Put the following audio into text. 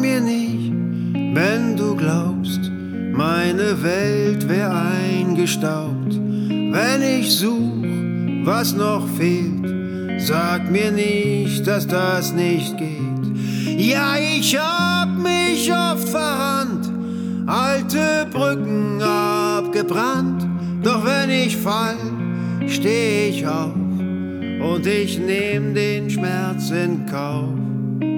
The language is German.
mir nicht, wenn du glaubst, meine Welt wär eingestaubt. Wenn ich such, was noch fehlt, sag mir nicht, dass das nicht geht. Ja, ich hab mich oft verrannt, alte Brücken abgebrannt. Doch wenn ich fall, steh ich auf und ich nehm den Schmerz in Kauf.